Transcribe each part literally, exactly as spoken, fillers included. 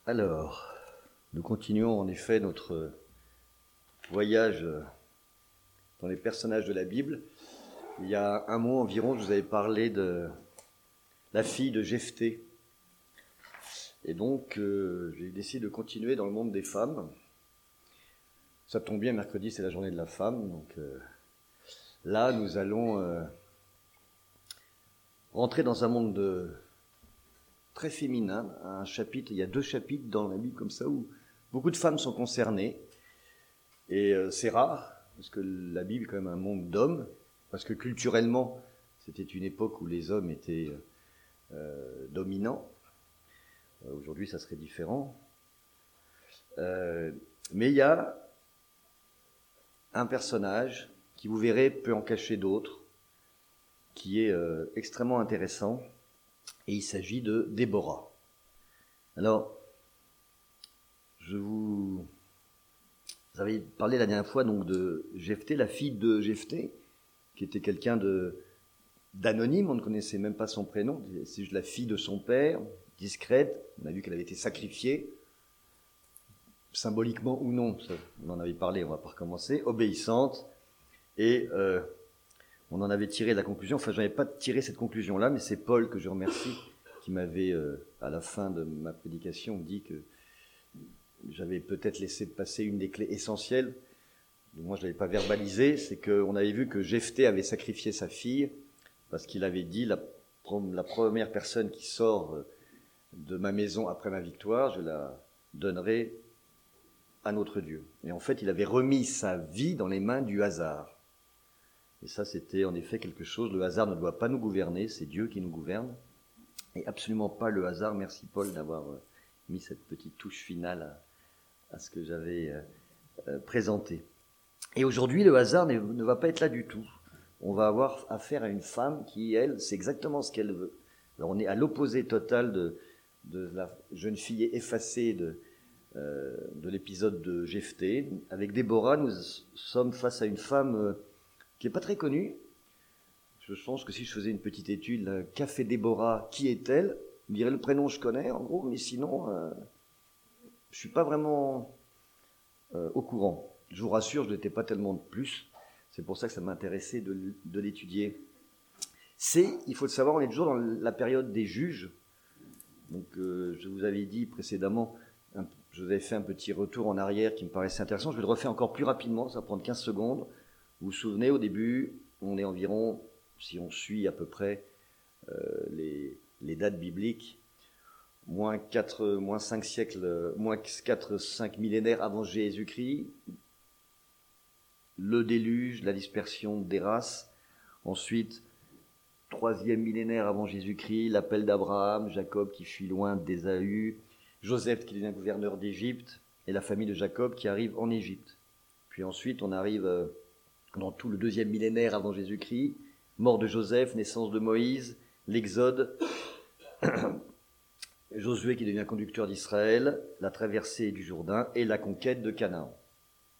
Alors, nous continuons en effet notre voyage dans les personnages de la Bible. Il y a un mois environ, je vous avais parlé de la fille de Jephthé. Et donc, euh, j'ai décidé de continuer dans le monde des femmes. Ça tombe bien, mercredi, c'est la journée de la femme. Donc euh, là, nous allons euh, rentrer dans un monde de, très féminin. Un chapitre, il y a deux chapitres dans la Bible comme ça où beaucoup de femmes sont concernées. Et euh, c'est rare, parce que la Bible est quand même un monde d'hommes, parce que culturellement, c'était une époque où les hommes étaient euh, dominants. Euh, aujourd'hui, ça serait différent. Euh, mais il y a un personnage qui, vous verrez, peut en cacher d'autres, qui est euh, extrêmement intéressant, et il s'agit de Déborah. Alors, je vous... vous avez parlé la dernière fois donc de Jephthé, la fille de Jephthé, qui était quelqu'un de d'anonyme, on ne connaissait même pas son prénom, c'est juste la fille de son père, discrète, on a vu qu'elle avait été sacrifiée, symboliquement ou non, ça, on en avait parlé, on va pas recommencer, obéissante, et euh, on en avait tiré la conclusion, enfin je n'avais pas tiré cette conclusion-là, mais c'est Paul que je remercie, qui m'avait, euh, à la fin de ma prédication, dit que j'avais peut-être laissé passer une des clés essentielles, moi je ne l'avais pas verbalisé, c'est qu'on avait vu que Jephthé avait sacrifié sa fille, parce qu'il avait dit, la, la première personne qui sort de ma maison après ma victoire, je la donnerai à notre Dieu. Et en fait, il avait remis sa vie dans les mains du hasard. Et ça, c'était en effet quelque chose, le hasard ne doit pas nous gouverner, c'est Dieu qui nous gouverne, et absolument pas le hasard. Merci Paul d'avoir mis cette petite touche finale à, à ce que j'avais euh, présenté. Et aujourd'hui, le hasard ne, ne va pas être là du tout. On va avoir affaire à une femme qui, elle, sait exactement ce qu'elle veut. Alors on est à l'opposé total de, de la jeune fille effacée de, euh, de l'épisode de Jephthé. Avec Déborah, nous sommes face à une femme euh, qui n'est pas très connue. Je pense que si je faisais une petite étude, là, qu'a fait Déborah, qui est-elle? Je dirais le prénom, je connais en gros, mais sinon, euh, je ne suis pas vraiment euh, au courant. Je vous rassure, je n'étais pas tellement de plus. C'est pour ça que ça m'intéressait de, de l'étudier. C'est, il faut le savoir, on est toujours dans la période des juges. Donc, euh, je vous avais dit précédemment, un, je vous avais fait un petit retour en arrière qui me paraissait intéressant. Je vais le refaire encore plus rapidement, ça va prendre quinze secondes. Vous vous souvenez, au début, on est environ, si on suit à peu près euh, les, les dates bibliques, moins quatre, moins cinq siècles, moins quatre, cinq millénaires avant Jésus-Christ, le déluge, la dispersion des races, ensuite, troisième millénaire avant Jésus-Christ, l'appel d'Abraham, Jacob qui fuit loin d'Ésaü, Joseph qui devient gouverneur d'Égypte, et la famille de Jacob qui arrive en Égypte. Puis ensuite, on arrive dans tout le deuxième millénaire avant Jésus-Christ, mort de Joseph, naissance de Moïse, l'Exode, Josué qui devient conducteur d'Israël, la traversée du Jourdain et la conquête de Canaan. D'accord ?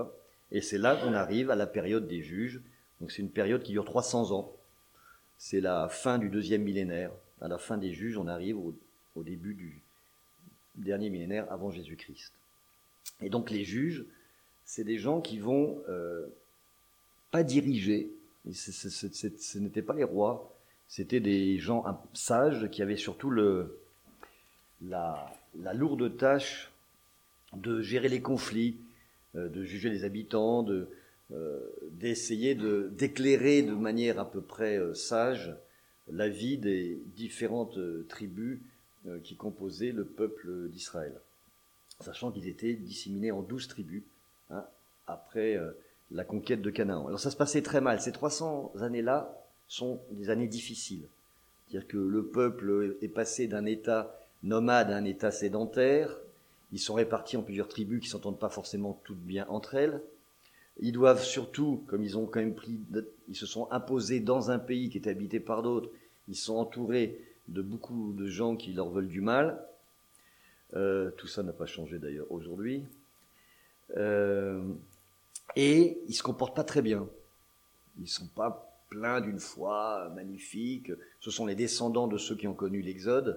Et c'est là qu'on arrive à la période des juges. Donc c'est une période qui dure trois cents ans. C'est la fin du deuxième millénaire. À la fin des juges, on arrive au, au début du dernier millénaire avant Jésus-Christ. Et donc les juges, c'est des gens qui vont euh, pas diriger. C'est, c'est, c'est, c'est, ce n'étaient pas les rois. C'était des gens sages qui avaient surtout le, la, la lourde tâche de gérer les conflits, de juger les habitants, de, euh, d'essayer de, d'éclairer de manière à peu près euh, sage la vie des différentes euh, tribus euh, qui composaient le peuple d'Israël. Sachant qu'ils étaient disséminés en douze tribus, hein, après euh, la conquête de Canaan. Alors ça se passait très mal. Ces trois cents années-là sont des années difficiles. C'est-à-dire que le peuple est passé d'un état nomade à un état sédentaire. Ils sont répartis en plusieurs tribus qui ne s'entendent pas forcément toutes bien entre elles. Ils doivent surtout, comme ils ont quand même pris, ils se sont imposés dans un pays qui était habité par d'autres, ils sont entourés de beaucoup de gens qui leur veulent du mal. Euh, tout ça n'a pas changé d'ailleurs aujourd'hui. Euh, et ils ne se comportent pas très bien. Ils ne sont pas pleins d'une foi magnifique. Ce sont les descendants de ceux qui ont connu l'Exode.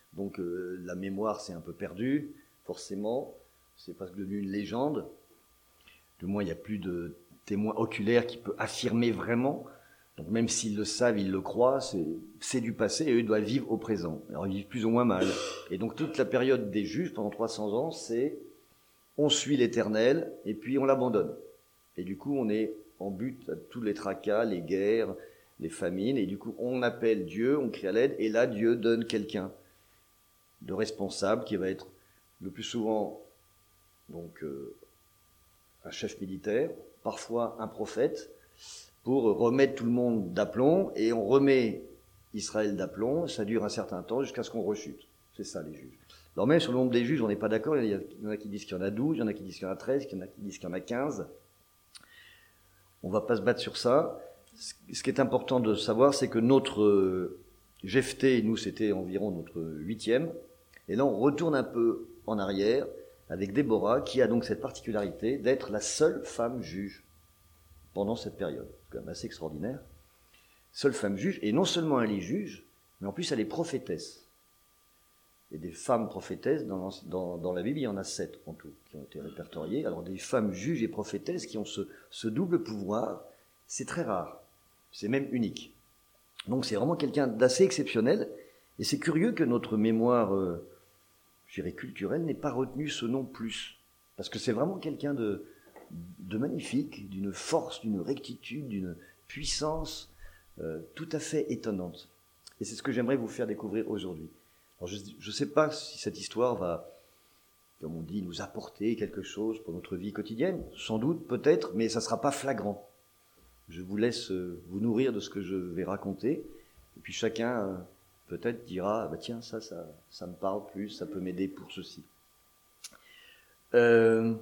Donc euh, la mémoire s'est un peu perdue, forcément, c'est presque devenu une légende. Du moins, il n'y a plus de témoin oculaire qui peut affirmer vraiment. Donc même s'ils le savent, ils le croient, c'est, c'est du passé et eux doivent vivre au présent. Alors ils vivent plus ou moins mal. Et donc toute la période des juges, pendant trois cents ans, c'est on suit l'Éternel et puis on l'abandonne. Et du coup, on est en but à tous les tracas, les guerres, les famines. Et du coup, on appelle Dieu, on crie à l'aide. Et là, Dieu donne quelqu'un de responsable qui va être le plus souvent donc euh, un chef militaire, parfois un prophète, pour remettre tout le monde d'aplomb. Et on remet Israël d'aplomb. Ça dure un certain temps jusqu'à ce qu'on rechute. C'est ça, les juges. Alors même sur le nombre des juges, on n'est pas d'accord. Il y en a qui disent qu'il y en a douze, il y en a qui disent qu'il y en a treize, il y en a qui disent qu'il y en a quinze. On ne va pas se battre sur ça. Ce qui est important de savoir, c'est que notre euh, Jephthé, nous, c'était environ notre huitième. Et là, on retourne un peu en arrière avec Déborah, qui a donc cette particularité d'être la seule femme juge pendant cette période. C'est quand même assez extraordinaire. Seule femme juge, et non seulement elle est juge, mais en plus elle est prophétesse. Et des femmes prophétesses, dans, dans, dans la Bible, il y en a sept en tout, qui ont été répertoriées. Alors des femmes juges et prophétesses qui ont ce, ce double pouvoir, c'est très rare. C'est même unique. Donc c'est vraiment quelqu'un d'assez exceptionnel. Et c'est curieux que notre mémoire, euh, je dirais culturelle, n'ait pas retenu ce nom plus. Parce que c'est vraiment quelqu'un de, de magnifique, d'une force, d'une rectitude, d'une puissance euh, tout à fait étonnante. Et c'est ce que j'aimerais vous faire découvrir aujourd'hui. Alors je ne sais pas si cette histoire va, comme on dit, nous apporter quelque chose pour notre vie quotidienne. Sans doute, peut-être, mais ça ne sera pas flagrant. Je vous laisse vous nourrir de ce que je vais raconter. Et puis chacun, peut-être, dira, bah tiens, ça, ça, ça me parle plus, ça peut m'aider pour ceci. Euh...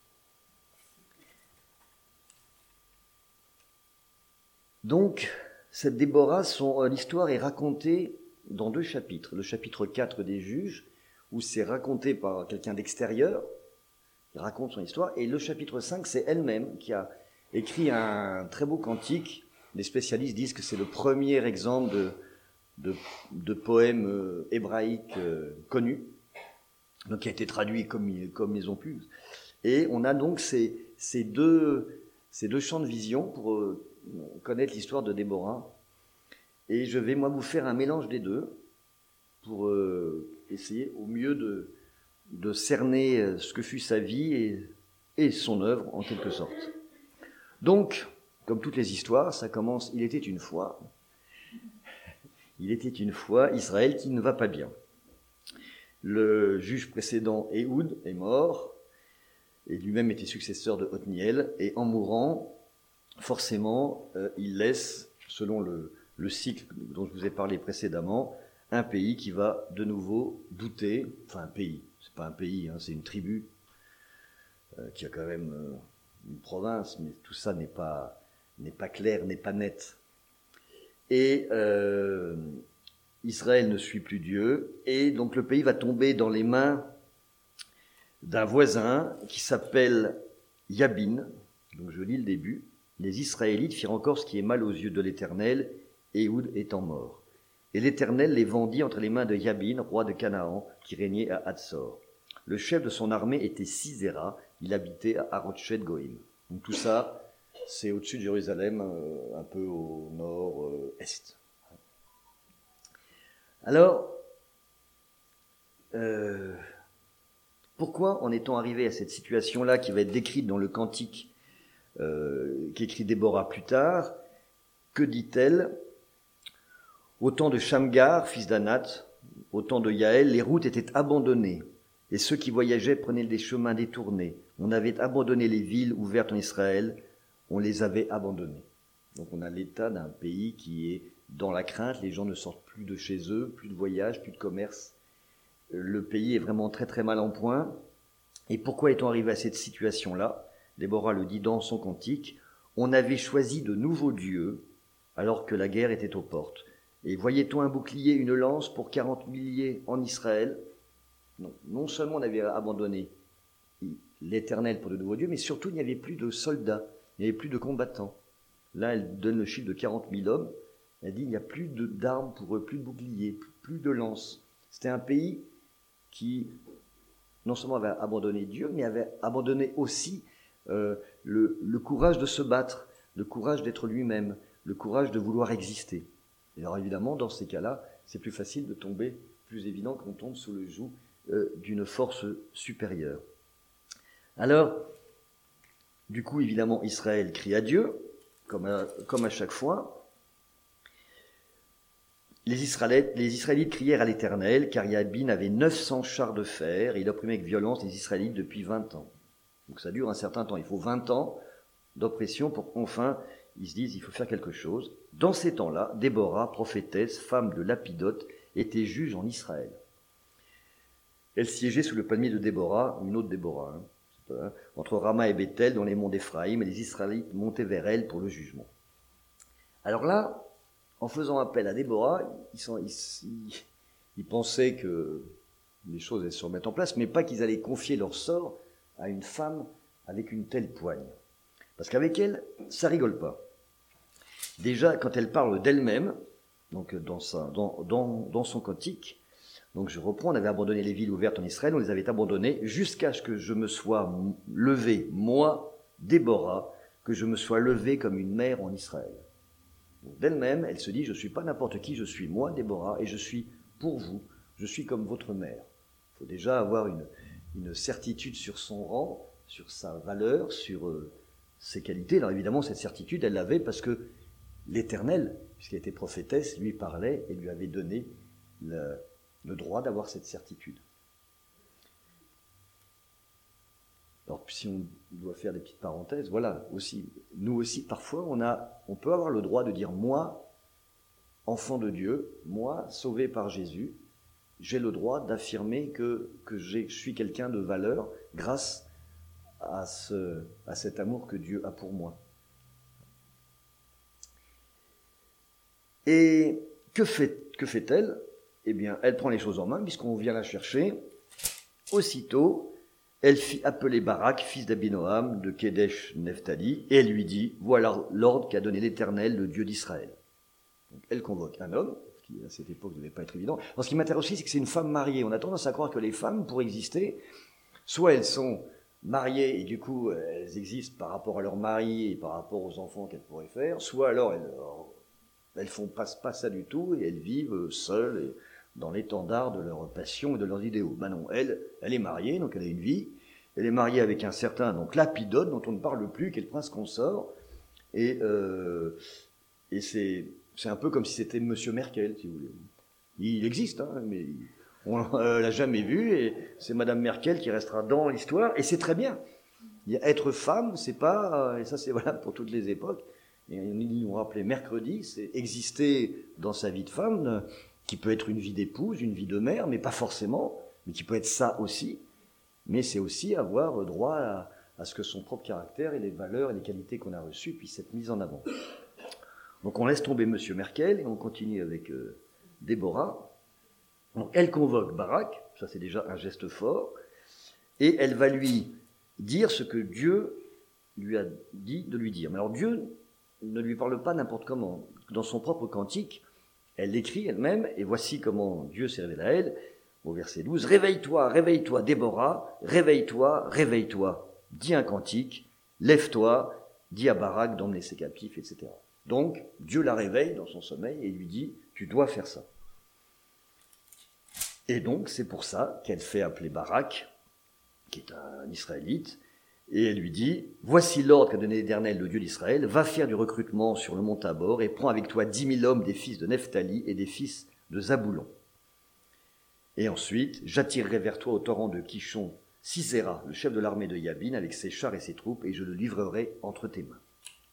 Donc, cette Déborah, son, l'histoire est racontée dans deux chapitres. Le chapitre quatre des Juges, où c'est raconté par quelqu'un d'extérieur, qui raconte son histoire, et le chapitre cinq, c'est elle-même qui a écrit un très beau cantique. Les spécialistes disent que c'est le premier exemple de, de, de poème euh, hébraïque euh, connu, donc qui a été traduit comme, comme ils ont pu. Et on a donc ces, ces, deux, ces deux champs de vision pour euh, connaître l'histoire de Déborah. Et je vais, moi, vous faire un mélange des deux pour euh, essayer au mieux de, de cerner ce que fut sa vie et, et son œuvre, en quelque sorte. Donc, comme toutes les histoires, ça commence, il était une fois, il était une fois Israël qui ne va pas bien. Le juge précédent, Éhoud, est mort, et lui-même était successeur de Othniel, et en mourant, forcément, euh, il laisse, selon le le cycle dont je vous ai parlé précédemment, un pays qui va de nouveau douter, enfin un pays, c'est pas un pays, hein, c'est une tribu euh, qui a quand même euh, une province, mais tout ça n'est pas, n'est pas clair, n'est pas net. Et euh, Israël ne suit plus Dieu, et donc le pays va tomber dans les mains d'un voisin qui s'appelle Yabin. Donc je lis le début. Les Israélites firent encore ce qui est mal aux yeux de l'Éternel, Éhoud étant mort. Et l'Éternel les vendit entre les mains de Yabin, roi de Canaan, qui régnait à Hatzor. Le chef de son armée était Sisera, il habitait à Harosheth Goïm. Donc tout ça, c'est au-dessus de Jérusalem, euh, un peu au nord-est. Alors, euh, pourquoi en est-on arrivé à cette situation-là qui va être décrite dans le cantique euh, qu'écrit Déborah plus tard? Que dit-elle? Au temps de Shamgar, fils d'Anath, au temps de Yaël, les routes étaient abandonnées, et ceux qui voyageaient prenaient des chemins détournés. On avait abandonné les villes ouvertes en Israël, on les avait abandonnées. Donc on a l'état d'un pays qui est dans la crainte, les gens ne sortent plus de chez eux, plus de voyages, plus de commerce. Le pays est vraiment très très mal en point. Et pourquoi est-on arrivé à cette situation-là? Déborah le dit dans son cantique, on avait choisi de nouveaux dieux alors que la guerre était aux portes. Et voyait-on un bouclier, une lance pour quarante milliers en Israël? Non, non seulement on avait abandonné l'Éternel pour de nouveaux dieux, mais surtout il n'y avait plus de soldats, il n'y avait plus de combattants. Là, elle donne le chiffre de quarante mille hommes. Elle dit il n'y a plus de, d'armes pour eux, plus de boucliers, plus, plus de lances. C'était un pays qui non seulement avait abandonné Dieu, mais avait abandonné aussi euh, le, le courage de se battre, le courage d'être lui-même, le courage de vouloir exister. Et alors évidemment, dans ces cas-là, c'est plus facile de tomber, plus évident qu'on tombe sous le joug euh, d'une force supérieure. Alors, du coup, évidemment, Israël crie à Dieu, comme à, comme à chaque fois. Les Israélites, les Israélites crièrent à l'Éternel, car Yabin avait neuf cents chars de fer, et il opprimait avec violence les Israélites depuis vingt ans. Donc ça dure un certain temps. Il faut vingt ans d'oppression pour qu'enfin ils se disent il faut faire quelque chose. Dans ces temps-là, Déborah, prophétesse, femme de Lapidote, était juge en Israël. Elle siégeait sous le palmier de Déborah, une autre Déborah, hein, c'est pas, hein, entre Rama et Bethel, dans les monts d'Éphraïm, et les Israélites montaient vers elle pour le jugement. Alors là, en faisant appel à Déborah, ils, sont, ils, ils, ils pensaient que les choses allaient se remettre en place, mais pas qu'ils allaient confier leur sort à une femme avec une telle poigne. Parce qu'avec elle, ça rigole pas. Déjà, quand elle parle d'elle-même, donc dans, sa, dans, dans, dans son cantique, donc je reprends, on avait abandonné les villes ouvertes en Israël, on les avait abandonnées jusqu'à ce que je me sois levé, moi, Déborah, que je me sois levé comme une mère en Israël. Donc, d'elle-même, elle se dit, je ne suis pas n'importe qui, je suis moi, Déborah, et je suis pour vous, je suis comme votre mère. Il faut déjà avoir une, une certitude sur son rang, sur sa valeur, sur euh, ses qualités. Alors évidemment, cette certitude, elle l'avait parce que l'Éternel, puisqu'elle était prophétesse, lui parlait et lui avait donné le, le droit d'avoir cette certitude. Alors, si on doit faire des petites parenthèses, voilà, aussi, nous aussi, parfois, on, a, on peut avoir le droit de dire, moi, enfant de Dieu, moi, sauvé par Jésus, j'ai le droit d'affirmer que, que j'ai, je suis quelqu'un de valeur grâce à, ce, à cet amour que Dieu a pour moi. Et que, fait, que fait-elle ? Eh bien, elle prend les choses en main, puisqu'on vient la chercher. Aussitôt, elle fit appeler Barak, fils d'Abinoam, de Kedesh Nephtali, et elle lui dit, voilà l'ordre qu'a donné l'Éternel, le Dieu d'Israël. Donc, elle convoque un homme, ce qui à cette époque ne devait pas être évident. Alors, ce qui m'intéresse aussi, c'est que c'est une femme mariée. On a tendance à croire que les femmes, pour exister, soit elles sont mariées, et du coup, elles existent par rapport à leur mari et par rapport aux enfants qu'elles pourraient faire, soit alors elles, elles font pas, pas ça du tout, et elles vivent seules, et dans l'étendard de leur passion et de leurs idéaux. Ben non, elle, elle est mariée, donc elle a une vie. Elle est mariée avec un certain, donc Lapidote, dont on ne parle plus, qui est le prince consort. Et, euh, et c'est, c'est un peu comme si c'était Monsieur Merkel, si vous voulez. Il existe, hein, mais on ne l'a jamais vu, et c'est Madame Merkel qui restera dans l'histoire, et c'est très bien. Être femme, c'est pas, et ça c'est voilà pour toutes les époques, et ils nous rappelaient mercredi, c'est exister dans sa vie de femme, qui peut être une vie d'épouse, une vie de mère, mais pas forcément, mais qui peut être ça aussi. Mais c'est aussi avoir droit à, à ce que son propre caractère et les valeurs et les qualités qu'on a reçues puissent être mises en avant. Donc on laisse tomber Monsieur Merkel et on continue avec euh, Déborah. Donc elle convoque Barak, ça c'est déjà un geste fort, et elle va lui dire ce que Dieu lui a dit de lui dire. Mais alors Dieu ne lui parle pas n'importe comment. Dans son propre cantique, elle l'écrit elle-même, et voici comment Dieu s'est révélé à elle, au verset douze. « Réveille-toi, réveille-toi, Déborah, réveille-toi, réveille-toi, dis un cantique, lève-toi, dis à Barak d'emmener ses captifs, et cetera » Donc, Dieu la réveille dans son sommeil et lui dit « Tu dois faire ça ». Et donc, c'est pour ça qu'elle fait appeler Barak, qui est un Israélite, et elle lui dit, voici l'ordre qu'a donné l'Éternel, le Dieu d'Israël, va faire du recrutement sur le mont Tabor et prends avec toi dix mille hommes des fils de Nephtali et des fils de Zaboulon. Et ensuite, j'attirerai vers toi au torrent de Kishon Sisera, le chef de l'armée de Yabin, avec ses chars et ses troupes, et je le livrerai entre tes mains.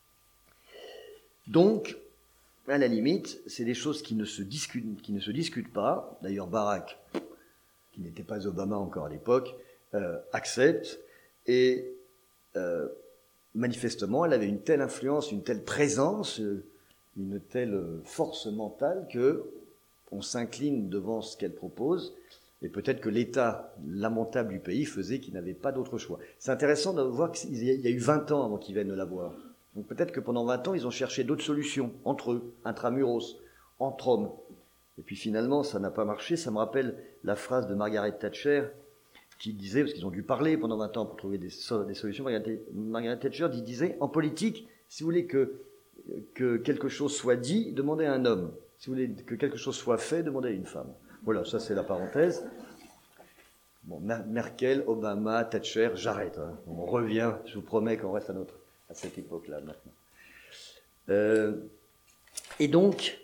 Donc, à la limite, c'est des choses qui ne se discutent, qui ne se discutent pas. D'ailleurs, Barak, qui n'était pas Obama encore à l'époque, euh, accepte, et Euh, manifestement, elle avait une telle influence, une telle présence, une telle force mentale que on s'incline devant ce qu'elle propose, et peut-être que l'état lamentable du pays faisait qu'il n'avait pas d'autre choix. C'est intéressant de voir qu'il y a eu vingt ans avant qu'ils viennent la voir. Donc peut-être que pendant vingt ans, ils ont cherché d'autres solutions, entre eux, intramuros, entre hommes. Et puis finalement, ça n'a pas marché. Ça me rappelle la phrase de Margaret Thatcher qui disait, parce qu'ils ont dû parler pendant vingt ans pour trouver des, des solutions, Margaret, Margaret Thatcher disait, en politique, si vous voulez que, que quelque chose soit dit, demandez à un homme. Si vous voulez que quelque chose soit fait, demandez à une femme. Voilà, ça c'est la parenthèse. Bon, Merkel, Obama, Thatcher, j'arrête. Hein. On revient, je vous promets qu'on reste à, notre, à cette époque-là maintenant. Euh, et donc,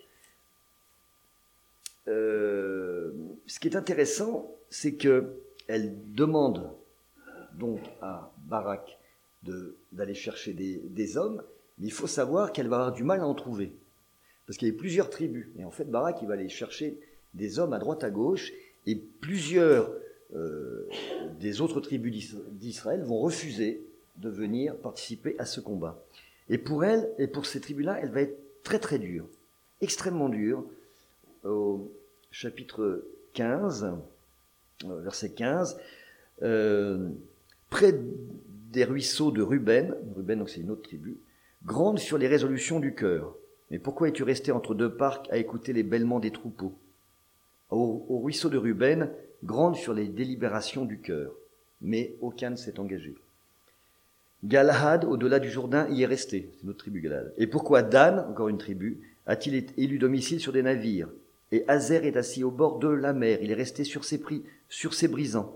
euh, ce qui est intéressant, c'est qu'elle demande donc à Barak de, d'aller chercher des, des hommes, mais il faut savoir qu'elle va avoir du mal à en trouver. Parce qu'il y a plusieurs tribus. Et en fait, Barak, il va aller chercher des hommes à droite, à gauche, et plusieurs euh, des autres tribus d'Israël vont refuser de venir participer à ce combat. Et pour elle, et pour ces tribus-là, elle va être très très dure, extrêmement dure. Au chapitre quinze, verset quinze, euh, près des ruisseaux de Ruben, Ruben donc c'est une autre tribu, grande sur les résolutions du cœur. Mais pourquoi es-tu resté entre deux parcs à écouter les bêlements des troupeaux? Au, au ruisseau de Ruben, grande sur les délibérations du cœur, mais aucun ne s'est engagé. Galahad, au-delà du Jourdain, y est resté, c'est notre tribu Galahad. Et pourquoi Dan, encore une tribu, a-t-il élu domicile sur des navires? Et Hazer est assis au bord de la mer, il est resté sur ses, prix, sur ses brisants.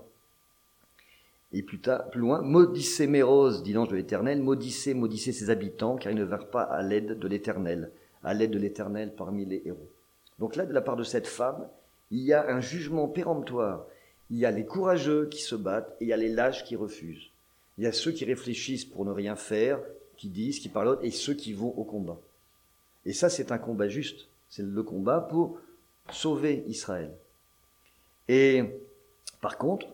Et plus, tard, plus loin, maudissez Méroz, dit l'ange de l'Éternel, maudissez, maudissez ses habitants, car ils ne vinrent pas à l'aide de l'Éternel, à l'aide de l'Éternel parmi les héros. Donc là, de la part de cette femme, il y a un jugement péremptoire. Il y a les courageux qui se battent et il y a les lâches qui refusent. Il y a ceux qui réfléchissent pour ne rien faire, qui disent, qui parlent, et ceux qui vont au combat. Et ça, c'est un combat juste. C'est le combat pour sauver Israël. Et par contre,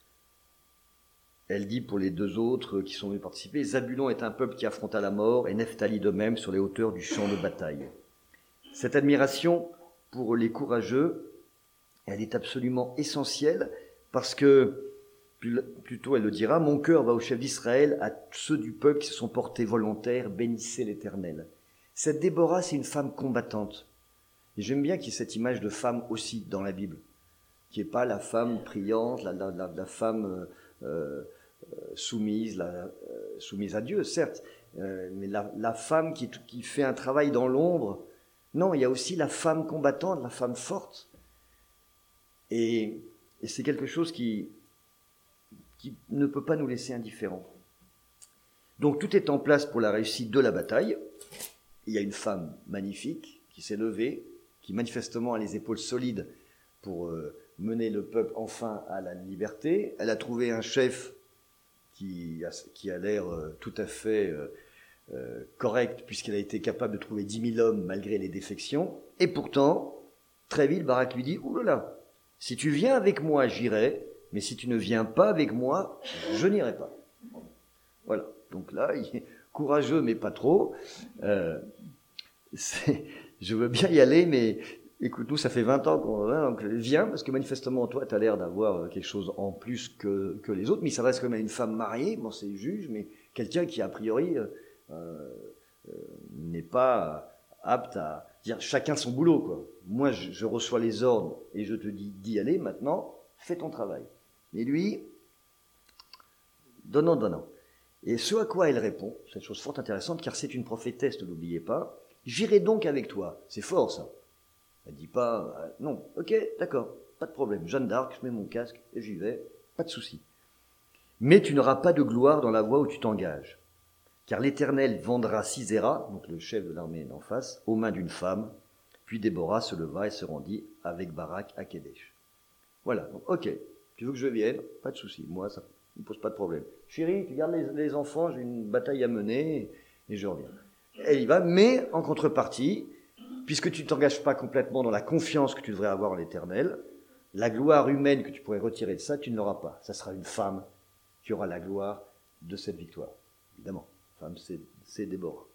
elle dit pour les deux autres qui sont venus participer, Zabulon est un peuple qui affronta la mort, et Nephtali de même sur les hauteurs du champ de bataille. Cette admiration pour les courageux, elle est absolument essentielle parce que, plutôt elle le dira, mon cœur va au chef d'Israël, à ceux du peuple qui se sont portés volontaires, bénissez l'Éternel. Cette Déborah, c'est une femme combattante. Et j'aime bien qu'il y ait cette image de femme aussi dans la Bible, qui n'est pas la femme priante, la, la, la, la femme euh, soumise, la, euh, soumise à Dieu, certes, euh, mais la, la femme qui, qui fait un travail dans l'ombre. Non, il y a aussi la femme combattante, la femme forte. Et, et c'est quelque chose qui, qui ne peut pas nous laisser indifférents. Donc tout est en place pour la réussite de la bataille. Il y a une femme magnifique qui s'est levée, qui manifestement a les épaules solides pour euh, mener le peuple enfin à la liberté. Elle a trouvé un chef qui a, qui a l'air euh, tout à fait euh, euh, correct, puisqu'elle a été capable de trouver dix mille hommes malgré les défections. Et pourtant, très vite, Barak lui dit « Ouh là là, si tu viens avec moi, j'irai, mais si tu ne viens pas avec moi, je n'irai pas. » Voilà, donc là, il est courageux, mais pas trop. Euh, c'est, je veux bien y aller, mais écoute, nous, ça fait vingt ans qu'on va, donc viens, parce que manifestement, toi, tu as l'air d'avoir quelque chose en plus que, que les autres, mais il s'adresse quand même à une femme mariée, bon, c'est juge, mais quelqu'un qui, a priori, euh, euh, n'est pas apte à dire chacun son boulot, quoi. Moi, je, je reçois les ordres et je te dis d'y aller, maintenant, fais ton travail. Mais lui, donnant, donnant. Et ce à quoi elle répond, c'est une chose fort intéressante, car c'est une prophétesse, ne l'oubliez pas, j'irai donc avec toi. C'est fort, ça. Elle dit pas, euh, non, ok, d'accord, pas de problème. Jeanne d'Arc, je mets mon casque et j'y vais, pas de souci. Mais tu n'auras pas de gloire dans la voie où tu t'engages. Car l'Éternel vendra Sisera, donc le chef de l'armée d'en face, aux mains d'une femme. Puis Déborah se leva et se rendit avec Barak à Kédesh. Voilà, donc ok, tu veux que je vienne? Pas de souci, moi ça ne me pose pas de problème. Chérie, tu gardes les, les enfants, j'ai une bataille à mener et, et je reviens. Elle y va, mais en contrepartie, puisque tu ne t'engages pas complètement dans la confiance que tu devrais avoir en l'Éternel, la gloire humaine que tu pourrais retirer de ça, tu ne l'auras pas. Ça sera une femme qui aura la gloire de cette victoire. Évidemment, femme, c'est, c'est Déborah.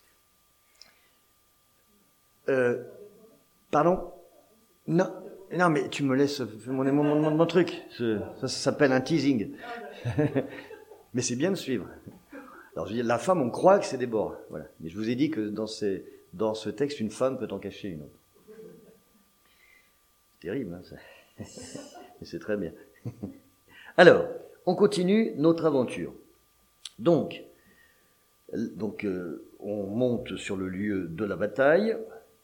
Euh, pardon? Non, non, mais tu me laisses mon, mon, mon, mon truc. Ça, ça s'appelle un teasing. Mais c'est bien de suivre. Alors, je veux dire, la femme, on croit que c'est Déborah. Voilà. Mais je vous ai dit que dans, ces, dans ce texte, une femme peut en cacher une autre. terrible, hein, ça. Mais c'est très bien. Alors, on continue notre aventure. Donc, donc euh, on monte sur le lieu de la bataille.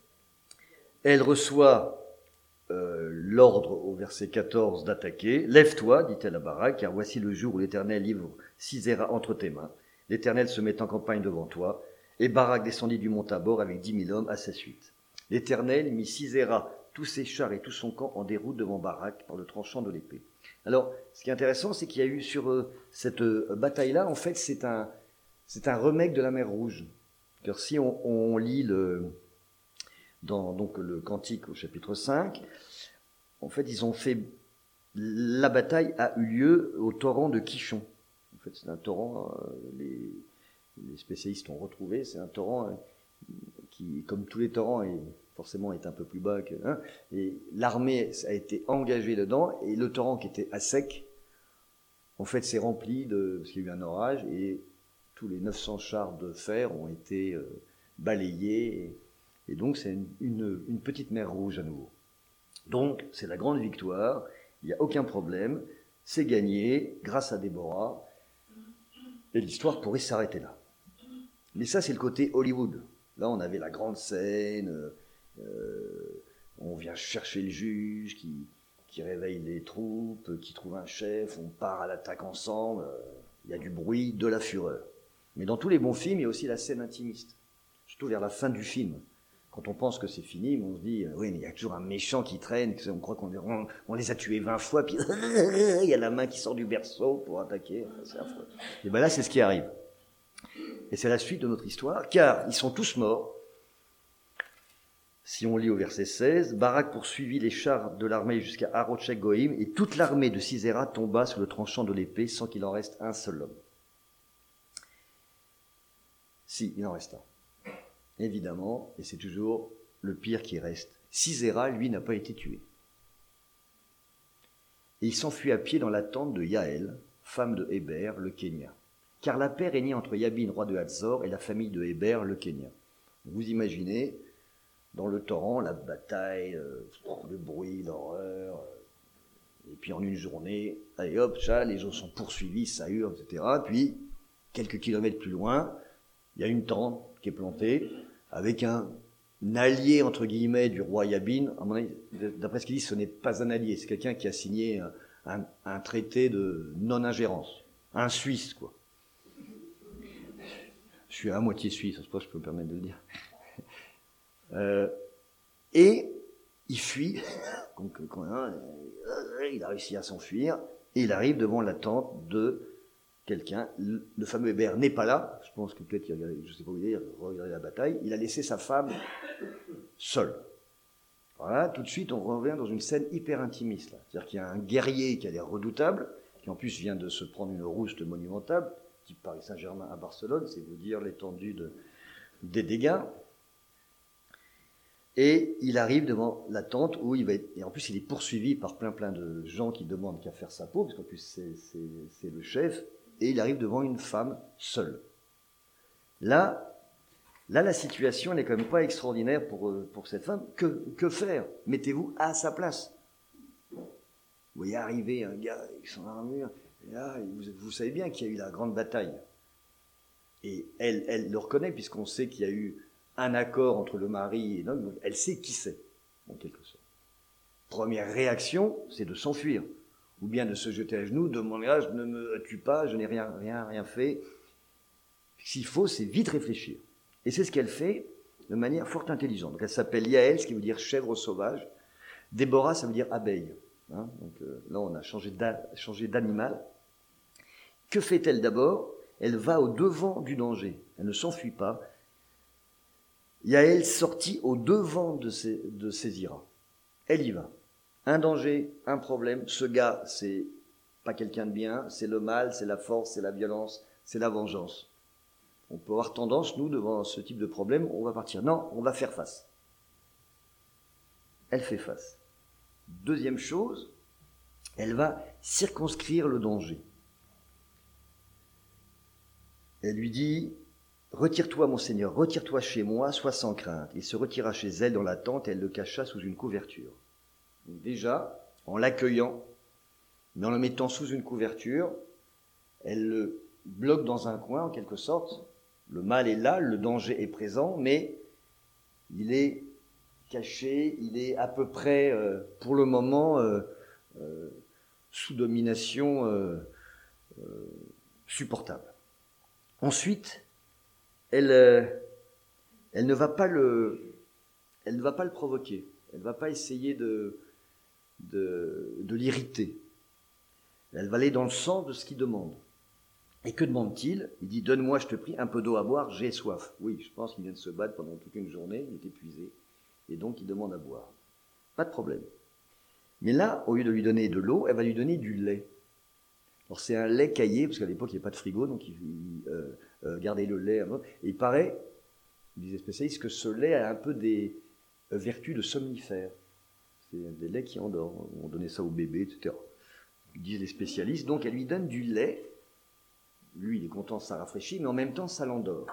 Elle reçoit euh, l'ordre au verset quatorze d'attaquer. « Lève-toi, dit-elle à Barak, car voici le jour où l'Éternel livre Sisera entre tes mains. L'Éternel se met en campagne devant toi. » Et Barak descendit du mont Tabor avec dix mille hommes à sa suite. L'Éternel mit Sisera, tous ses chars et tout son camp en déroute devant Barak par le tranchant de l'épée. Alors, ce qui est intéressant, c'est qu'il y a eu sur euh, cette euh, bataille-là, en fait, c'est un, c'est un remake de la mer Rouge. Car si on, on lit le, dans donc, le Cantique au chapitre cinq, en fait, ils ont fait... La bataille a eu lieu au torrent de Kishon. En fait, c'est un torrent, euh, les, les spécialistes ont retrouvé, c'est un torrent euh, qui, comme tous les torrents, est, forcément est un peu plus bas que... Hein, et l'armée a été engagée dedans, et le torrent qui était à sec, en fait, s'est rempli, de, parce qu'il y a eu un orage, et tous les neuf cents chars de fer ont été euh, balayés, et, et donc c'est une, une, une petite mer Rouge à nouveau. Donc, c'est la grande victoire, il n'y a aucun problème, c'est gagné, grâce à Déborah, et l'histoire pourrait s'arrêter là. Mais ça, c'est le côté Hollywood. Là, on avait la grande scène, euh, on vient chercher le juge qui, qui réveille les troupes, qui trouve un chef, on part à l'attaque ensemble, euh, il y a du bruit, de la fureur. Mais dans tous les bons films, il y a aussi la scène intimiste, surtout vers la fin du film. Quand on pense que c'est fini, on se dit, euh, oui, mais il y a toujours un méchant qui traîne, on croit qu'on on, on les a tués vingt fois, puis il y a la main qui sort du berceau pour attaquer, enfin, c'est affreux. Et bien là, c'est ce qui arrive. Et c'est la suite de notre histoire, car ils sont tous morts. Si on lit au verset seize, Barak poursuivit les chars de l'armée jusqu'à Harosheth Goïm, et toute l'armée de Sisera tomba sur le tranchant de l'épée sans qu'il en reste un seul homme. Si, il en reste un. Évidemment, et c'est toujours le pire qui reste. Sisera, lui, n'a pas été tué. Et il s'enfuit à pied dans la tente de Yaël, femme de Héber, le Kénia. Car la paix régnait entre Yabin, roi de Hatzor, et la famille de Héber, le Kénia. Vous imaginez, dans le torrent, la bataille, euh, le bruit, l'horreur, euh, et puis en une journée, allez hop, ça, les gens sont poursuivis, ça hurle, et cetera. Puis, quelques kilomètres plus loin, il y a une tente qui est plantée, avec un, un allié, entre guillemets, du roi Yabin. À mon avis, d'après ce qu'il dit, ce n'est pas un allié, c'est quelqu'un qui a signé un, un, un traité de non-ingérence. Un Suisse, quoi. Je suis à moitié suisse, je sais pas si je peux me permettre de le dire. Euh, et il fuit, donc, hein, il a réussi à s'enfuir, et il arrive devant la tente de quelqu'un. Le, le fameux Héber n'est pas là, je pense que peut-être, il, je sais pas où il est, il regardait la bataille, il a laissé sa femme seule. Voilà, tout de suite on revient dans une scène hyper intimiste, là. C'est-à-dire qu'il y a un guerrier qui a l'air redoutable, qui en plus vient de se prendre une rouste monumentale, type Paris Saint-Germain à Barcelone, c'est vous dire l'étendue de, des dégâts. Et il arrive devant la tente où il va être, et en plus il est poursuivi par plein plein de gens qui demandent qu'à faire sa peau, parce qu'en plus c'est, c'est, c'est le chef, et il arrive devant une femme seule. Là, là la situation n'est quand même pas extraordinaire pour, pour cette femme. Que, que faire? Mettez-vous à sa place. Vous voyez arriver un gars avec son armure, et là, vous, vous savez bien qu'il y a eu la grande bataille. Et elle, elle le reconnaît, puisqu'on sait qu'il y a eu un accord entre le mari et l'homme, donc elle sait qui c'est, en quelque sorte. Première réaction, c'est de s'enfuir, ou bien de se jeter à genoux, de demander ah, je ne me tue pas, je n'ai rien, rien, rien fait. S'il faut, c'est vite réfléchir. Et c'est ce qu'elle fait de manière fort intelligente. Donc elle s'appelle Yaël, ce qui veut dire chèvre sauvage. Déborah, ça veut dire abeille. Hein, donc euh, là, on a changé, d'a, changé d'animal. Que fait-elle d'abord? Elle va au devant du danger. Elle ne s'enfuit pas. Yaël sortit au devant de ses, de ses iras. Elle y va. Un danger, un problème. Ce gars, c'est pas quelqu'un de bien. C'est le mal, c'est la force, c'est la violence, c'est la vengeance. On peut avoir tendance, nous, devant ce type de problème, on va partir. Non, on va faire face. Elle fait face. Deuxième chose, elle va circonscrire le danger. Elle lui dit « Retire-toi, mon Seigneur, retire-toi chez moi, sois sans crainte. » Il se retira chez elle dans la tente et elle le cacha sous une couverture. Donc déjà, en l'accueillant, mais en le mettant sous une couverture, elle le bloque dans un coin en quelque sorte. Le mal est là, le danger est présent, mais il est caché, il est à peu près, euh, pour le moment, euh, euh, sous domination euh, euh, supportable. Ensuite, elle, euh, elle ne va pas le, elle ne va pas le provoquer. Elle ne va pas essayer de, de, de l'irriter. Elle va aller dans le sens de ce qu'il demande. Et que demande-t-il ? Il dit « Donne-moi, je te prie, un peu d'eau à boire, j'ai soif. » Oui, je pense qu'il vient de se battre pendant toute une journée, il est épuisé, et donc il demande à boire. Pas de problème. Mais là, au lieu de lui donner de l'eau, elle va lui donner du lait. Alors c'est un lait caillé, parce qu'à l'époque il n'y avait pas de frigo, donc il, il euh, euh, gardait le lait. Et il paraît, disent les spécialistes, que ce lait a un peu des euh, vertus de somnifère. C'est des laits qui endorment. On donnait ça au bébé, et cetera. Disent les spécialistes. Donc elle lui donne du lait. Lui, il est content, ça rafraîchit, mais en même temps, ça l'endort.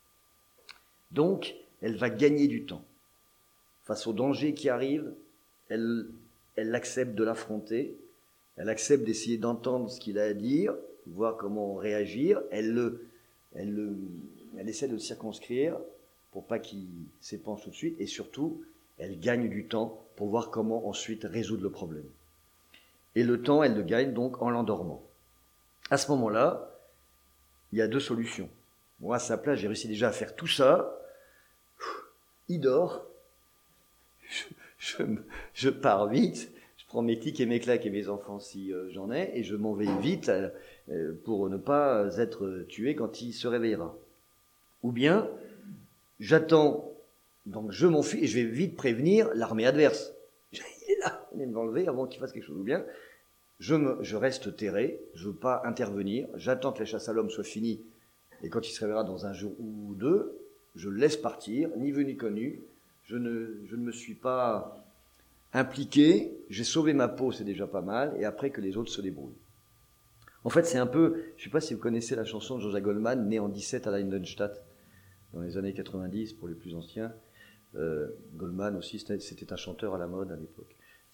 Donc, elle va gagner du temps. Face au danger qui arrive, elle, elle accepte de l'affronter, elle accepte d'essayer d'entendre ce qu'il a à dire, voir comment réagir, elle, le, elle, le, elle essaie de le circonscrire pour pas qu'il s'épanche tout de suite, et surtout, elle gagne du temps pour voir comment ensuite résoudre le problème. Et le temps, elle le gagne donc en l'endormant. À ce moment-là, il y a deux solutions. Moi, à sa place, j'ai réussi déjà à faire tout ça. Il dort. Je, je, je pars vite. Je prends mes clics et mes claques et mes enfants si euh, j'en ai, et je m'en vais vite euh, pour ne pas être tué quand il se réveillera. Ou bien, j'attends, donc je m'enfuis et je vais vite prévenir l'armée adverse. Il est là, il va m'enlever avant qu'il fasse quelque chose. Ou bien, Je, me, je reste terré, je ne veux pas intervenir, j'attends que la chasse à l'homme soit finie, et quand il se réveillera dans un jour ou deux, je le laisse partir, ni vu ni connu, je ne, je ne me suis pas impliqué, j'ai sauvé ma peau, c'est déjà pas mal, et après que les autres se débrouillent. En fait, c'est un peu, je ne sais pas si vous connaissez la chanson de Josiah Goldman, né en dix-sept à Lindenstadt, dans les années quatre-vingt-dix, pour les plus anciens. Euh, Goldman aussi, c'était, c'était un chanteur à la mode à l'époque.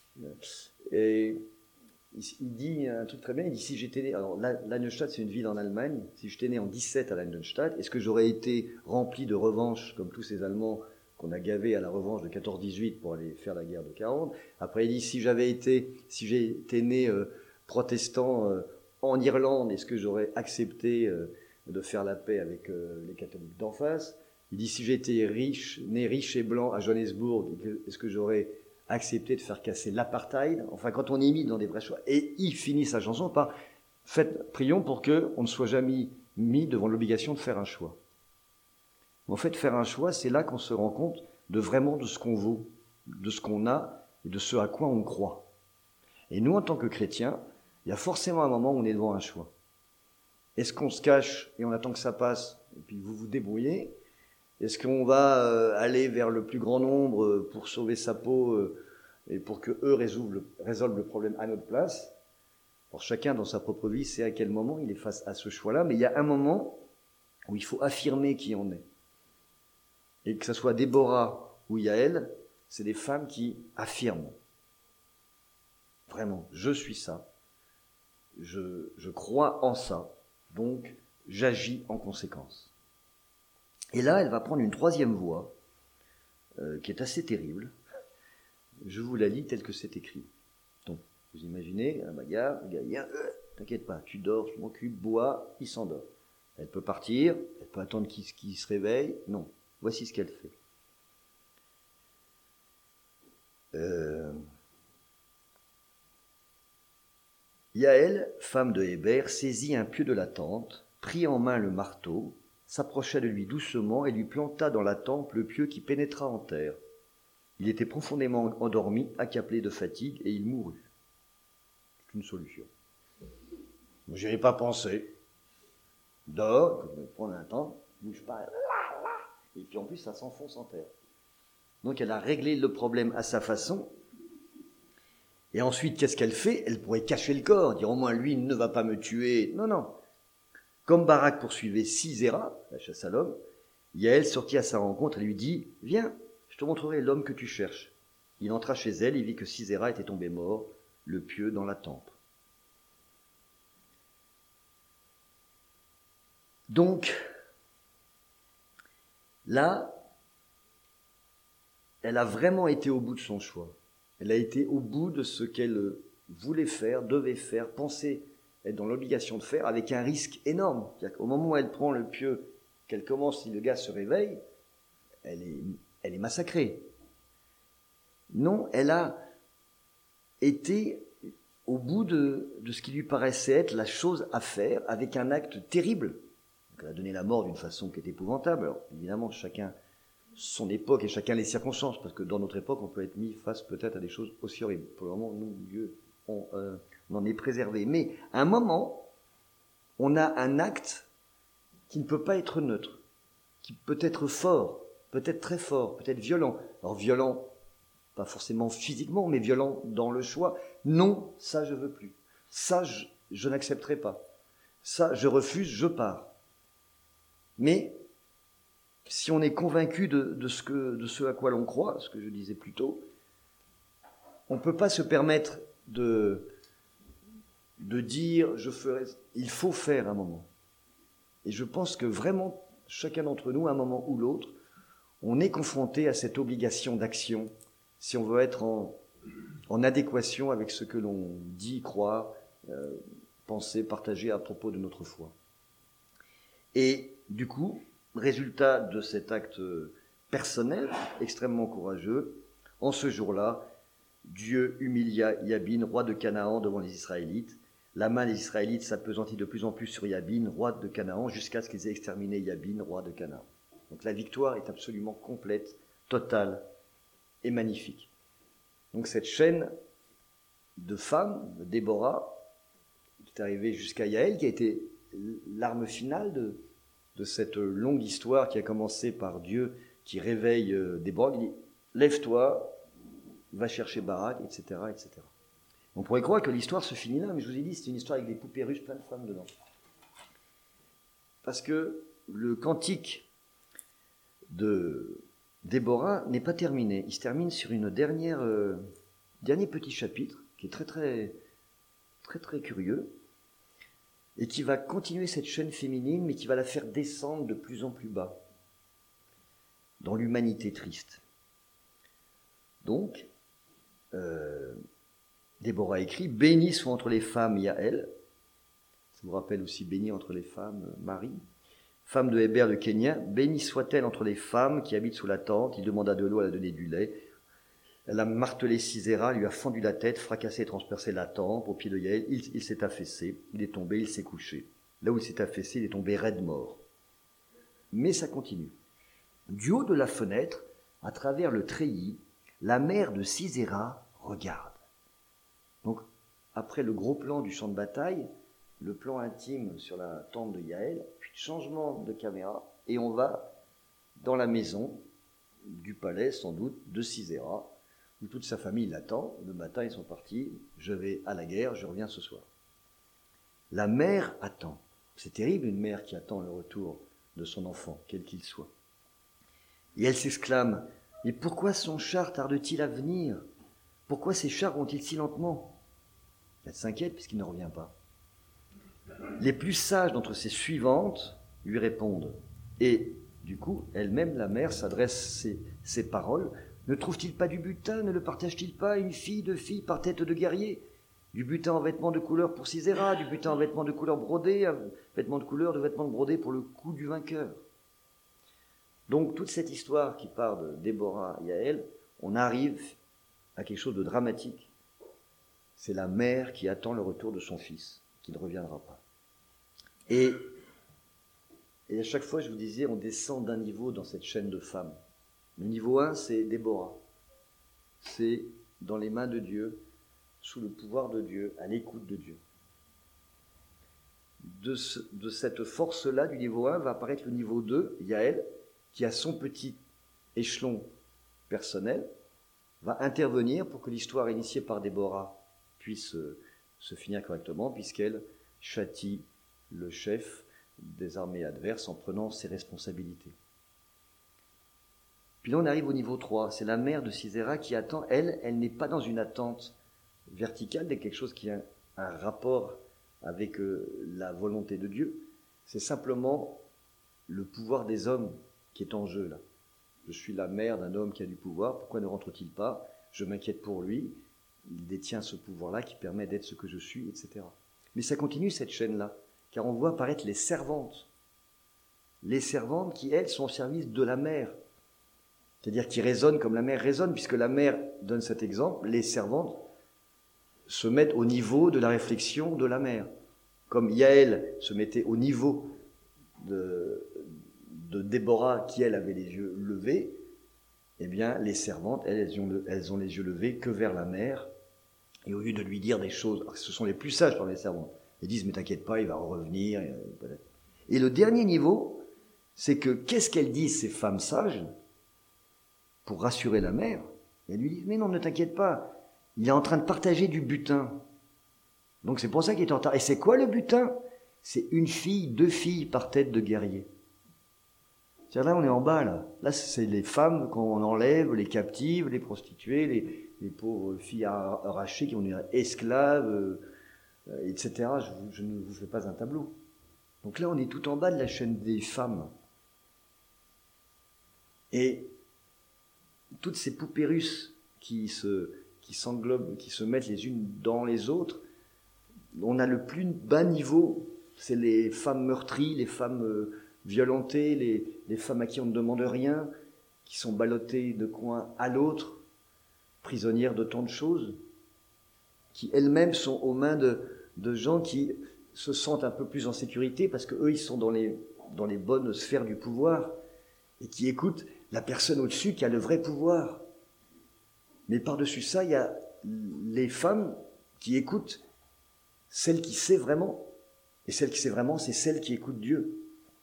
Et il dit un truc très bien, il dit si j'étais né, alors Lindenstadt c'est une ville en Allemagne, si j'étais né en dix-sept à Lindenstadt, est-ce que j'aurais été rempli de revanche comme tous ces Allemands qu'on a gavés à la revanche de quatorze dix-huit pour aller faire la guerre de quarante. Après il dit si j'avais été, si j'étais né euh, protestant euh, en Irlande, est-ce que j'aurais accepté euh, de faire la paix avec euh, les catholiques d'en face. Il dit si j'étais riche, né riche et blanc à Johannesburg, est-ce que j'aurais accepter de faire casser l'apartheid. Enfin, quand on est mis dans des vrais choix, et il finit sa chanson par faites, prions pour qu'on ne soit jamais mis devant l'obligation de faire un choix. En fait, faire un choix, c'est là qu'on se rend compte de vraiment de ce qu'on vaut, de ce qu'on a et de ce à quoi on croit. Et nous, en tant que chrétiens, il y a forcément un moment où on est devant un choix. Est-ce qu'on se cache et on attend que ça passe et puis vous vous débrouillez ? Est-ce qu'on va euh, aller vers le plus grand nombre euh, pour sauver sa peau euh, et pour que eux résolvent le, résolvent le problème à notre place ? Alors chacun dans sa propre vie sait à quel moment il est face à ce choix-là, mais il y a un moment où il faut affirmer qui on est. Et que ce soit Déborah ou Yaël, c'est des femmes qui affirment. Vraiment, je suis ça, je, je crois en ça, donc j'agis en conséquence. Et là, elle va prendre une troisième voie, euh, qui est assez terrible. Je vous la lis telle que c'est écrit. Donc, vous imaginez, un bagarre, le gars vient, euh, t'inquiète pas, tu dors, je m'occupe, bois, il s'endort. Elle peut partir, elle peut attendre qu'il, qu'il se réveille. Non, voici ce qu'elle fait. Euh... Yaël, femme de Hébert, saisit un pieu de la tente, prit en main le marteau, s'approcha de lui doucement et lui planta dans la tempe le pieu qui pénétra en terre. Il était profondément endormi, accablé de fatigue, et il mourut. C'est une solution. J'y avais pas pensé. Dors, je vais prendre un temps, bouge pas, et puis en plus ça s'enfonce en terre. Donc elle a réglé le problème à sa façon. Et ensuite, qu'est-ce qu'elle fait ? Elle pourrait cacher le corps, dire au moins lui ne va pas me tuer. Non, non. Comme Barak poursuivait Sisera, la chasse à l'homme, Yaël sortit à sa rencontre et lui dit « Viens, je te montrerai l'homme que tu cherches. » Il entra chez elle, il vit que Sisera était tombé mort, le pieu dans la tempe. Donc, là, elle a vraiment été au bout de son choix. Elle a été au bout de ce qu'elle voulait faire, devait faire, pensait être dans l'obligation de faire, avec un risque énorme. C'est-à-dire qu'au moment où elle prend le pieu, qu'elle commence, si le gars se réveille, elle est, elle est massacrée. Non, elle a été au bout de, de ce qui lui paraissait être la chose à faire, avec un acte terrible. Donc elle a donné la mort d'une façon qui est épouvantable. Alors, évidemment, chacun son époque et chacun les circonstances, parce que dans notre époque, on peut être mis face peut-être à des choses aussi horribles. Pour le moment, nous, Dieu, on, euh, on en est préservé. Mais à un moment, on a un acte qui ne peut pas être neutre, qui peut être fort, peut-être très fort, peut-être violent. Alors violent, pas forcément physiquement, mais violent dans le choix. Non, ça je veux plus. Ça, je, je n'accepterai pas. Ça, je refuse, je pars. Mais si on est convaincu de, de, ce que, de ce à quoi l'on croit, ce que je disais plus tôt, on ne peut pas se permettre de, de dire je ferai. Il faut faire un moment. Et je pense que vraiment, chacun d'entre nous, à un moment ou l'autre, on est confronté à cette obligation d'action si on veut être en, en adéquation avec ce que l'on dit, croit, euh, penser, partager à propos de notre foi. Et du coup, résultat de cet acte personnel, extrêmement courageux, en ce jour-là, Dieu humilia Yabin, roi de Canaan, devant les Israélites. La main des Israélites s'appesantit de plus en plus sur Yabin, roi de Canaan, jusqu'à ce qu'ils aient exterminé Yabin, roi de Canaan. Donc la victoire est absolument complète, totale et magnifique. Donc cette chaîne de femmes, de Déborah, qui est arrivée jusqu'à Yaël, qui a été l'arme finale de, de cette longue histoire qui a commencé par Dieu qui réveille euh, Déborah, qui dit « Lève-toi, va chercher Barak, et cetera, et cetera » On pourrait croire que l'histoire se finit là, mais je vous ai dit, c'est une histoire avec des poupées russes, plein de femmes dedans. Parce que le cantique de Déborah n'est pas terminé. Il se termine sur une dernière, euh, dernier petit chapitre qui est très très très très curieux et qui va continuer cette chaîne féminine, mais qui va la faire descendre de plus en plus bas dans l'humanité triste. Donc, euh, Déborah écrit « Béni soit entre les femmes Yaël », ça vous rappelle aussi « Béni entre les femmes Marie », femme de Héber de Kenya, « Béni soit-elle entre les femmes qui habitent sous la tente », il demanda de l'eau, elle a donné du lait. Elle a martelé Sisera, lui a fendu la tête, fracassé et transpercé la tempe au pied de Yaël. Il, il s'est affaissé, il est tombé, il s'est couché. Là où il s'est affaissé, il est tombé raide mort. Mais ça continue. Du haut de la fenêtre, à travers le treillis, la mère de Sisera regarde. Donc, après le gros plan du champ de bataille, le plan intime sur la tente de Yaël, puis changement de caméra, et on va dans la maison du palais, sans doute, de Sisera, où toute sa famille l'attend. Le matin, ils sont partis. Je vais à la guerre, je reviens ce soir. La mère attend. C'est terrible, une mère qui attend le retour de son enfant, quel qu'il soit. Et elle s'exclame, « Mais pourquoi son char tarde-t-il à venir? Pourquoi ces chars vont-ils si lentement ?» Elle s'inquiète puisqu'il ne revient pas. Les plus sages d'entre ses suivantes lui répondent. Et du coup, elle-même, la mère, s'adresse ces, ces paroles. Ne trouve-t-il pas du butin? Ne le partage-t-il pas? Une fille, deux filles par tête de guerrier? Du butin en vêtements de couleur pour Sisera, du butin en vêtements de couleur brodés, vêtements de couleur, de vêtements de brodés pour le cou du vainqueur. Donc, toute cette histoire qui part de Déborah et Yaël, on arrive à quelque chose de dramatique. C'est la mère qui attend le retour de son fils, qui ne reviendra pas. Et, et à chaque fois, je vous disais, on descend d'un niveau dans cette chaîne de femmes. Le niveau un, c'est Déborah. C'est dans les mains de Dieu, sous le pouvoir de Dieu, à l'écoute de Dieu. De, ce, de cette force-là, du niveau un, va apparaître le niveau deux, Yaël, qui a son petit échelon personnel, va intervenir pour que l'histoire initiée par Déborah puisse euh, se finir correctement, puisqu'elle châtie le chef des armées adverses en prenant ses responsabilités. Puis là, on arrive au niveau trois. C'est la mère de Sisera qui attend. Elle, elle n'est pas dans une attente verticale, de quelque chose qui a un rapport avec euh, la volonté de Dieu. C'est simplement le pouvoir des hommes qui est en jeu là. Je suis la mère d'un homme qui a du pouvoir. Pourquoi ne rentre-t-il pas? Je m'inquiète pour lui. Il détient ce pouvoir-là qui permet d'être ce que je suis, et cetera. Mais ça continue cette chaîne-là, car on voit apparaître les servantes. Les servantes qui, elles, sont au service de la mère. C'est-à-dire qui résonnent comme la mère résonne, puisque la mère donne cet exemple, les servantes se mettent au niveau de la réflexion de la mère. Comme Yaël se mettait au niveau de, de Déborah, qui, elle, avait les yeux levés, eh bien, les servantes, elles, elles ont, elles ont les yeux levés que vers la mère, et au lieu de lui dire des choses, ce sont les plus sages parmi les servantes, elles disent, mais t'inquiète pas, il va revenir. Et le dernier niveau, c'est que, qu'est-ce qu'elles disent, ces femmes sages, pour rassurer la mère? Elles lui disent, mais non, ne t'inquiète pas, il est en train de partager du butin. Donc c'est pour ça qu'il est en retard. Et c'est quoi le butin? C'est une fille, deux filles par tête de guerrier. C'est-à-dire là, on est en bas, là. Là, c'est les femmes qu'on enlève, les captives, les prostituées, les, les pauvres filles arrachées qui ont été esclaves, euh, et cetera. Je, je ne vous fais pas un tableau. Donc là, on est tout en bas de la chaîne des femmes. Et toutes ces poupées russes qui se, qui s'englobent, qui se mettent les unes dans les autres, on a le plus bas niveau, c'est les femmes meurtries, les femmes euh, violentées, les, les femmes à qui on ne demande rien, qui sont ballottées de coin à l'autre, prisonnières de tant de choses, qui elles-mêmes sont aux mains de, de gens qui se sentent un peu plus en sécurité parce qu'eux, ils sont dans les, dans les bonnes sphères du pouvoir et qui écoutent la personne au-dessus qui a le vrai pouvoir. Mais par-dessus ça, il y a les femmes qui écoutent celle qui sait vraiment. Et celle qui sait vraiment, c'est celle qui écoute Dieu.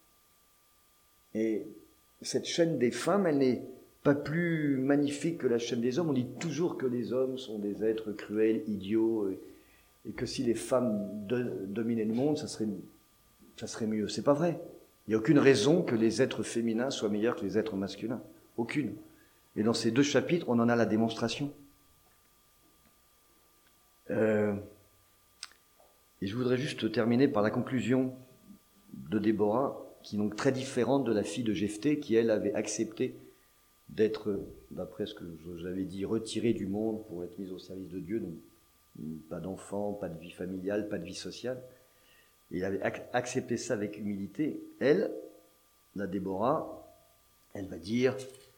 Et cette chaîne des femmes, elle n'est pas plus magnifique que la chaîne des hommes. On dit toujours que les hommes sont des êtres cruels, idiots, et que si les femmes de, dominaient le monde, ça serait, ça serait mieux. C'est pas vrai. Il n'y a aucune raison que les êtres féminins soient meilleurs que les êtres masculins. Aucune. Et dans ces deux chapitres, on en a la démonstration. Euh, et je voudrais juste terminer par la conclusion de Déborah, qui est donc très différente de la fille de Jephthé, qui elle avait accepté d'être, d'après ce que j'avais dit, retirée du monde pour être mise au service de Dieu. Donc, pas d'enfants, pas de vie familiale, pas de vie sociale. Et il avait ac- accepté ça avec humilité. Elle, la Déborah, elle va dire,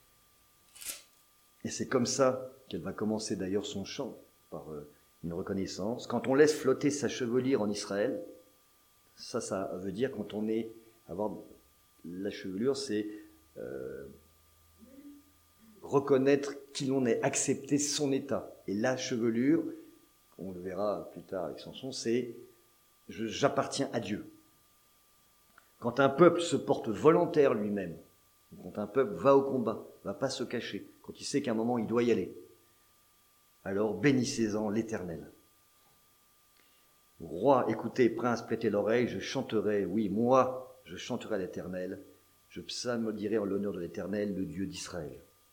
et c'est comme ça qu'elle va commencer d'ailleurs son chant, par euh, une reconnaissance. Quand on laisse flotter sa chevelure en Israël, ça, ça veut dire quand on est, avoir la chevelure, c'est euh, reconnaître qui l'on est, accepter son état. Et la chevelure, on le verra plus tard avec Samson, c'est je, j'appartiens à Dieu. Quand un peuple se porte volontaire lui-même, quand un peuple va au combat, va pas se cacher, quand il sait qu'à un moment il doit y aller, alors bénissez-en l'Éternel. Roi, écoutez, prince, prêtez l'oreille, je chanterai, oui, moi, je chanterai à l'Éternel, je psalmodierai en l'honneur de l'Éternel, le Dieu d'Israël.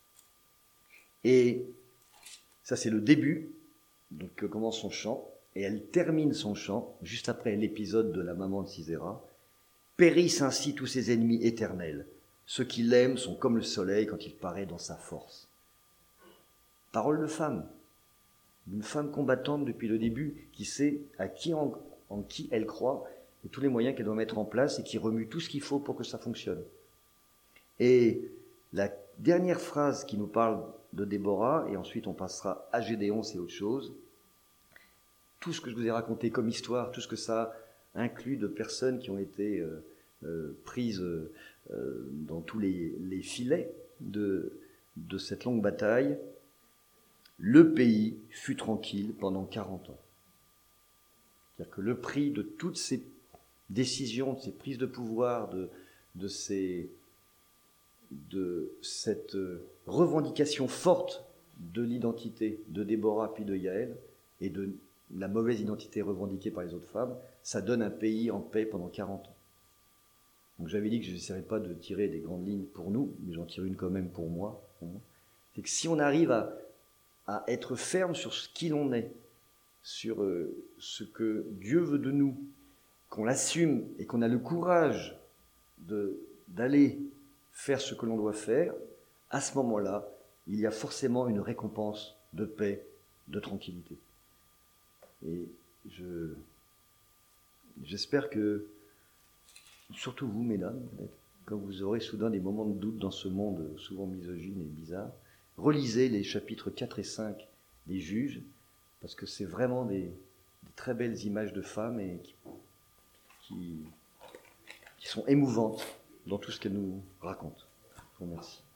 Et ça, c'est le début, donc commence son chant, et elle termine son chant, juste après l'épisode de la maman de Sisera. Périssent ainsi tous ses ennemis éternels. Ceux qui l'aiment sont comme le soleil quand il paraît dans sa force. Parole de femme, d'une femme combattante depuis le début, qui sait à qui en, en qui elle croit, et tous les moyens qu'elle doit mettre en place, et qui remue tout ce qu'il faut pour que ça fonctionne. Et la dernière phrase qui nous parle de Déborah, et ensuite on passera à Gédéon, c'est autre chose. Tout ce que je vous ai raconté comme histoire, tout ce que ça inclut de personnes qui ont été euh, euh, prises euh, dans tous les, les filets de, de cette longue bataille, le pays fut tranquille pendant quarante ans. C'est-à-dire que le prix de toutes ces décisions, de ces prises de pouvoir, de, de, ces, de cette revendication forte de l'identité de Déborah puis de Yaël, et de la mauvaise identité revendiquée par les autres femmes, ça donne un pays en paix pendant quarante ans. Donc j'avais dit que je n'essaierais pas de tirer des grandes lignes pour nous, mais j'en tire une quand même pour moi. C'est que si on arrive à, à être ferme sur ce qui l'on est, sur euh, ce que Dieu veut de nous, qu'on l'assume et qu'on a le courage de, d'aller faire ce que l'on doit faire, à ce moment-là, il y a forcément une récompense de paix, de tranquillité. Et je, j'espère que, surtout vous, mesdames, quand vous aurez soudain des moments de doute dans ce monde souvent misogyne et bizarre, relisez les chapitres quatre et cinq des Juges, parce que c'est vraiment des, des très belles images de femmes et qui, qui, qui sont émouvantes dans tout ce qu'elles nous racontent. Je vous remercie.